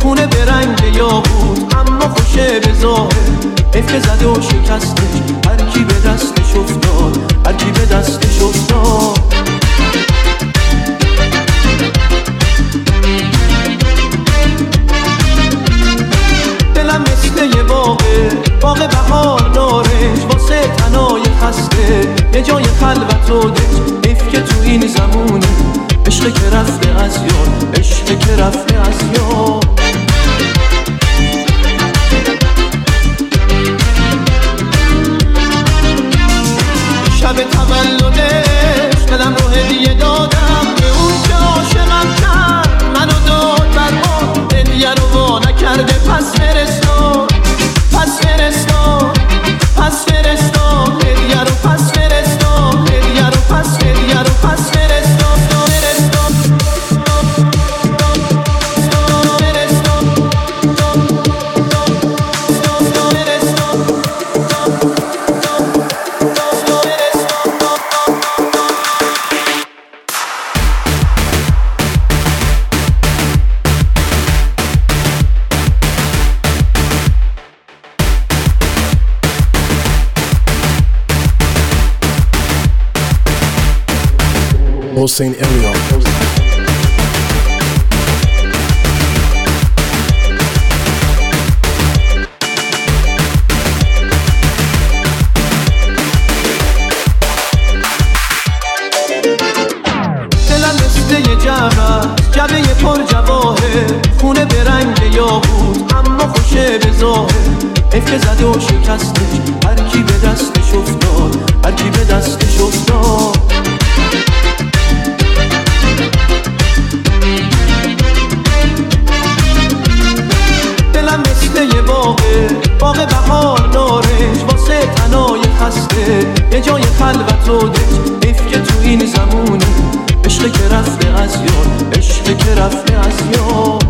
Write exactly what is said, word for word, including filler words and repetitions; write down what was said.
خونه به رنگ یاقوت اما خوشه به ظاهر، حیف که زده و شکستش هر کی به دستش افتاد، هر کی به دستش افتاد. دلم مثل یه باغه، باغ بهار دارش، واسه تنای خسته یه جای خلوت و دش. حیف که تو این زمونه عشق که رفته از یاد، عشق که رفته از یاد. شب تولدش دلم رو هدیه دادم به اون که عاشقم کرد، منو داد بر ما هدیه رو وا نکرده. پس فرستاد پس فرستاد پس فرستاد هدیه رو، پس فرستاد هدیه رو، پس هدیه رو پس فرستاد. Hossein Elion. جبه پر جواهر، خونه به رنگ یاقوت اما خوشه به ظاهر، حیف که زده و شکستش هر کی به دستش افتاد، هر کی به دستش افتاد. دلم مثل یه باغه، باغ بهار دارش، واسه تنای خسته یه جای خلوت و دش. حیف که تو این زمونه عشق که رفته از یاد، عشق که رفته از یاد.